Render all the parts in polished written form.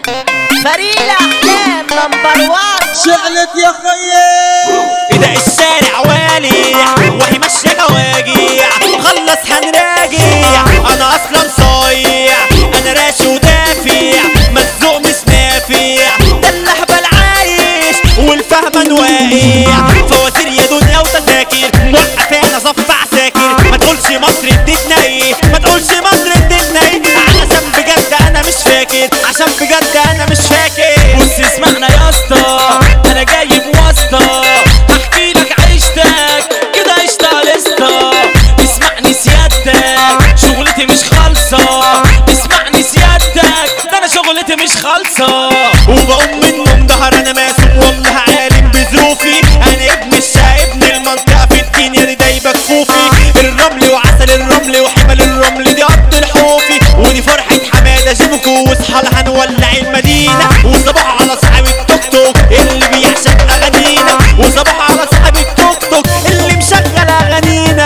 فريق الاحلام نمبر 1. شغلت يا خيي ايده الشارع والي وهي ماشيه جواجيع خلص هنراجع انا اصلا صايع انا راشي ودافع مزوق مش نافع ده اللهبل عايش والفهمان واقع فواتير يا دنيا وتذاكر موقفانا صف عساكر ما تقولش مصر اديتنا ايه ما تقولش مصر اديتنا ايه عشان بجد انا مش فاكر عشان بجد انا مش فاكر بص اسمعنا يا اسطى انا جايب واسطه احكي لك عيشتك كده قشطه لسطه اسمعني سيادتك شغلتي مش خالصه اسمعني سيادتك ده انا شغلتي مش خالصه وبقوم من النوم ظهر انا ماسك والله عالم بظروفي انا ابن الشقا ابن المنطقه في الدين يا دايبه كفوفي الرمل وعسل الرمل وحمل الرمل دي ارض الحوفي ودي فرحه حماده جيبكو واصحى هنولع المدينه وصباح على صاحب التوك توك اللي بيعشق اغانينا وصباح على صاحب التوك توك اللي مشغل اغانينا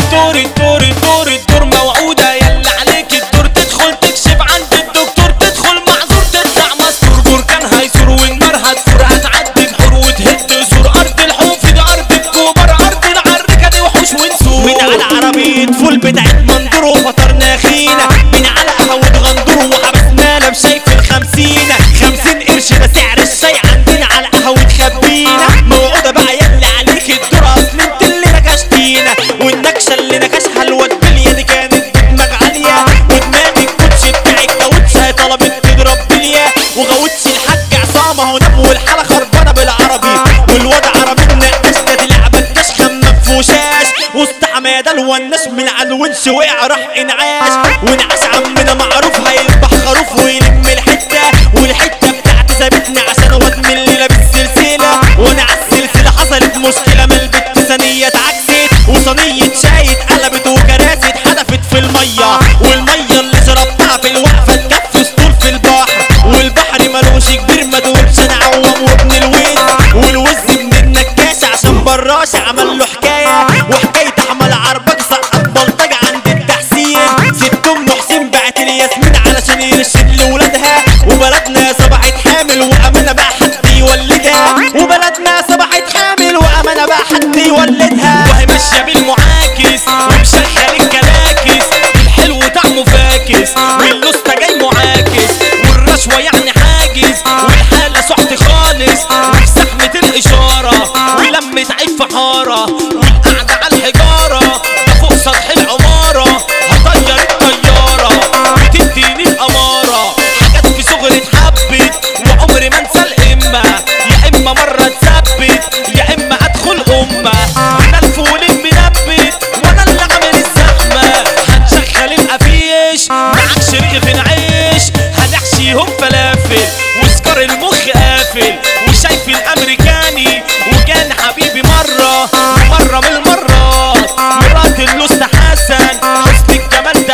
والدور موعوده يلا عليك الدور تدخل تكشف عند الدكتور تدخل معذور تطلع مستور بركان هيسور والنار هتفور هتعدي بحور وتهد سور ارض الحوف دي ارض الكوبر ارض العركه دي وحوش ونسور من على عربيه فول بتاعت مندور وفطرنا اخينا من على قهوه غندور وحبسنا بشاي في ال50 50 قرش ده سعر الشاي عندنا على قهوه خبينا موعوده بقى يلا عليك الدور اصل انت اللي نكشتينا والنكشه اللي نكشها الواد بليه دي كانت دماغ عاليه ودماغ الكوتش بتاع الكاوتش هي طلبت تضرب بليه وغوتش الحاج عصام اهو نام والحاله خربانه بالعربي والواد عربي النقاش ده دي لعبه كشخه مفوشاش وسط حماده الوناش من على الونش وقع راح انعاش وانعاش عمنا معروف هيذبح خروف ويلم الحته والحته بتاعتي سابتني عشان واد من اللي لابس سلسله وانا على السلسله حصلت مشكله من البت ثانيه اتعكست وصينيه شاي اتقلبت وكراسي اتحدفت في الميه والميه اللي شربتها في الوقفه تكفي سطول في البحر والبحر ملوش كبير ما تقولش انا عوام وابن الوز والوز من النكاشه عشان براش عمل له حكايه وحكايه احمد عربك سقط بلطج عند التحسين ست ام حسين بعت الياسمين علشان يرشد لولادها وبلدنا صبحت حامل وامانه بقى حد يولدها وبلدنا صبحت حامل وامانه بقى حد يولدها وهي ماشيه بالمعاكس ومشغل الكلاكس الحلو طعمه فاكس واللوسته جاي معاكس والرشوه يعني حاجز والحاله سحت خالص وفي زحمه الاشاره ولمت عيب في حاره والقعده على الحجاره ده فوق سطح العماره هطير الطياره وتديني الاماره حاجات في صغري اتحبت وعمري ما انسى الامه يا اما مره اتثبت يا اما ادخل امه وانا الفول المنبت وانا اللي عامل الزحمه هنشغل القفيش معاك شريك العيش هنحشيهم فلافل وسكر المخ قافل وشايف الامريكاني وكان حبيبي مره ومره من المرات مرات اللوست حسن حسن الجمال ده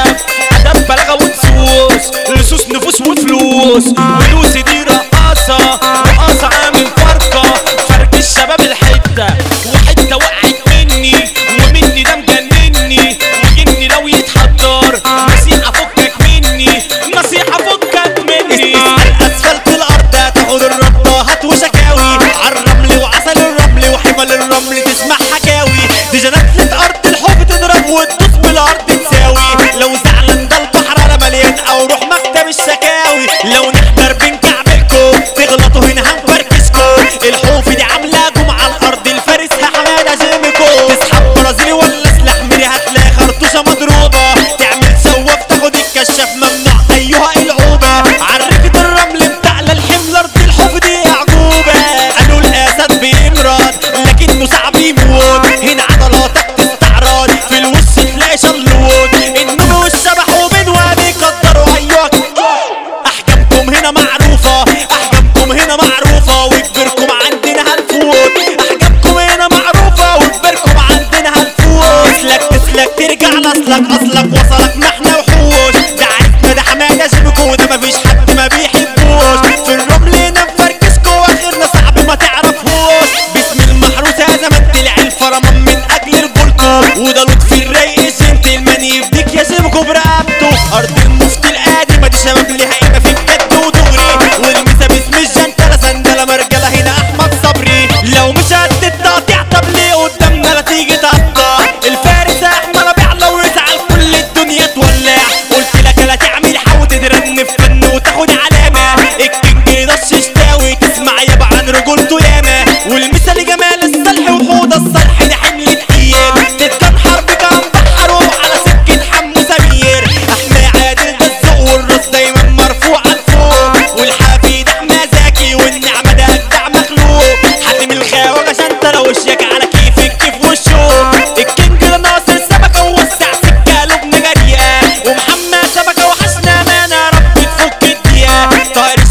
ادب بلاغه ونسوس لصوص نفوس وفلوس ولوسي دي رقاصه عامل فرق الشباب الحته وحته وقعت مني ومني ده مجنني وجني لو يتحضر نصيحه فكك مني نصيحه فكك مني اسفلت الارض هتاخد الرده هات وشكاوي عالرمل وعسل الرمل وحمل الرمل تسمع حكاوي دي جنات ارض الحب تضرب وتدوس بالارض تساوي لو زعلان ده البحر انا مليان او روح مكتب الشكاوي لو نحضر طاهر